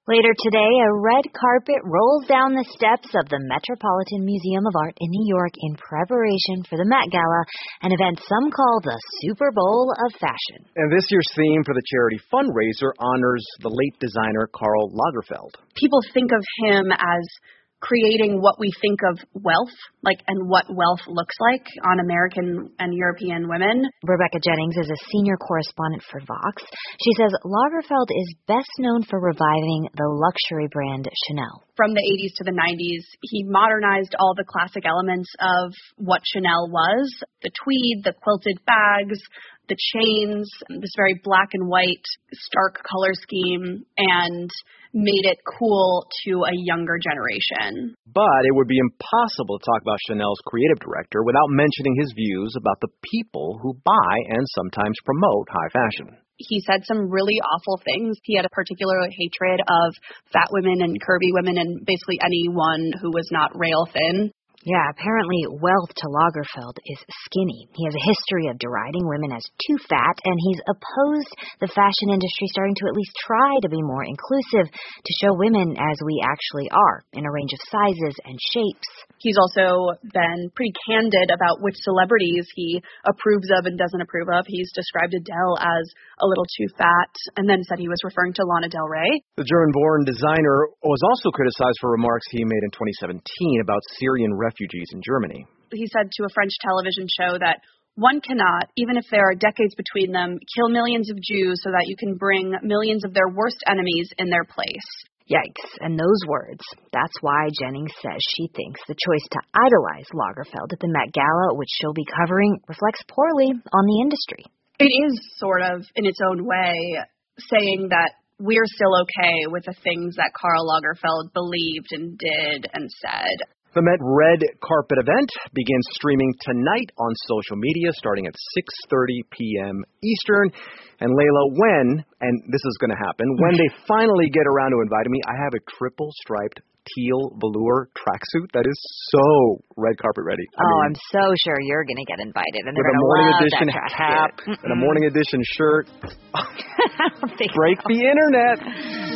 Later today, a red carpet rolls down the steps of the Metropolitan Museum of Art in New York in preparation for the Met Gala, an event some call the Super Bowl of fashion. And this year's theme for the charity fundraiser honors the late designer Karl Lagerfeld. People think of him as creating what we think of wealth, and what wealth looks like on American and European women. Rebecca Jennings is a senior correspondent for Vox. She says Lagerfeld is best known for reviving the luxury brand Chanel. From the 80s to the 90s, he modernized all the classic elements of what Chanel was: the tweed, the quilted bags, the chains, this very black and white, stark color scheme, and made it cool to a younger generation. But it would be impossible to talk about Chanel's creative director without mentioning his views about the people who buy and sometimes promote high fashion. He said some really awful things. He had a particular hatred of fat women and curvy women and basically anyone who was not rail thin. Yeah, apparently wealth to Lagerfeld is skinny. He has a history of deriding women as too fat, and he's opposed the fashion industry starting to at least try to be more inclusive, to show women as we actually are, in a range of sizes and shapes. He's also been pretty candid about which celebrities he approves of and doesn't approve of. He's described Adele as a little too fat, and then said he was referring to Lana Del Rey. The German-born designer was also criticized for remarks he made in 2017 about Syrian refugees in Germany. He said to a French television show that one cannot, even if there are decades between them, kill millions of Jews so that you can bring millions of their worst enemies in their place. Yikes, and those words. That's why Jennings says she thinks the choice to idolize Lagerfeld at the Met Gala, which she'll be covering, reflects poorly on the industry. It is sort of, in its own way, saying that we're still okay with the things that Karl Lagerfeld believed and did and said. The Met Red Carpet event begins streaming tonight on social media starting at 6:30 p.m. Eastern. And Layla, when, and this is going to happen, when they finally get around to inviting me, I have a triple-striped teal velour tracksuit that is so red carpet ready. I'm so sure you're going to get invited, and they're going to love edition that cap and a morning edition shirt. Break the internet.